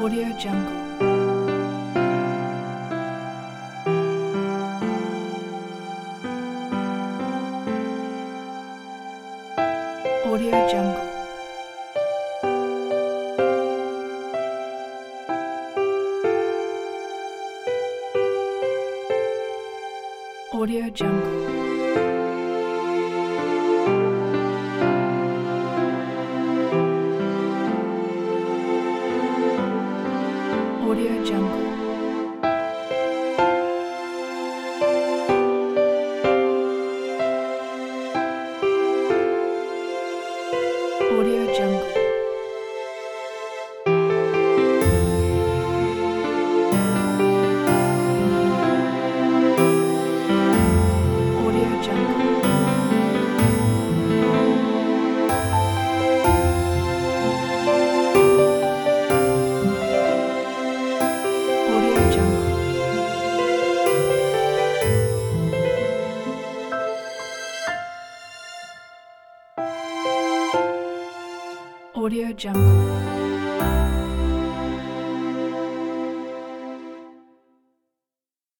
Audio Jungle. Audio Jungle. Audio Jungle. Audio Jungle. Audio Jungle. Audio Jungle. Audio Jungle. Audio Jungle.